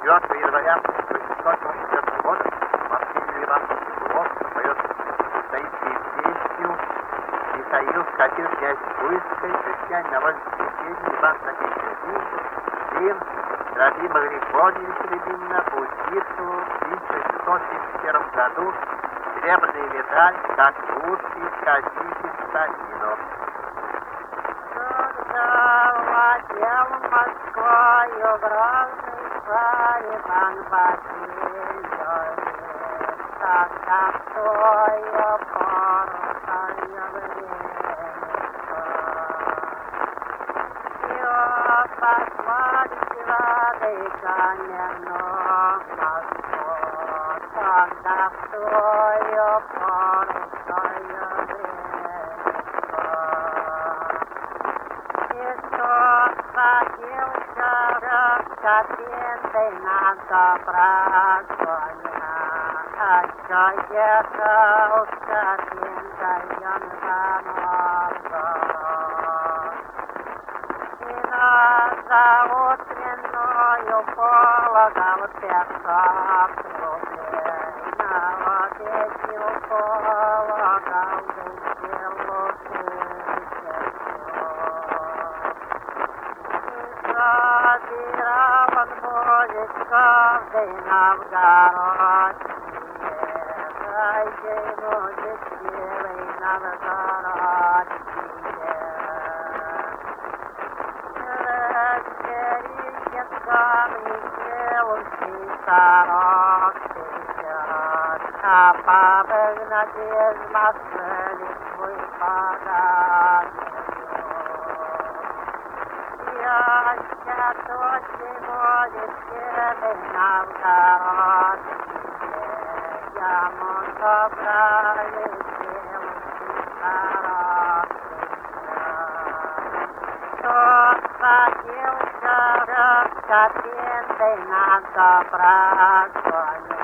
9 января 1884 года Василий Иванович Петухов поет стоическую песню «Михаил скатил князь Буйской, крестьяне на воле соседей, Иван Статичный Дим, Трофим Григорьевич Рябинина, Паутицу, в 1671 году серебряный медаль, как лучший сказитель Сталинов». Владел Москвою грозный царь Иван Васильевич, тогда в тою пору ее послали владыками на Москву, тогда в тою пору Капентой на доброконя, а что ехал с капентой он за Новгород. И на заутреннюю полагал 500 рублей, на обедню полагал выделу 1000. Забирал он будет каждый новгородские, дайте ему дешевый новгородские. Разделите камни белушки сорок тысяч, а побегнать из Москвы Литвы подать. Счастья точно будет серый новгородские, ему собрали белушки сорокие. Тот садился с капентой на доброконя.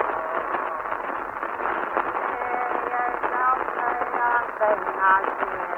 Thank you.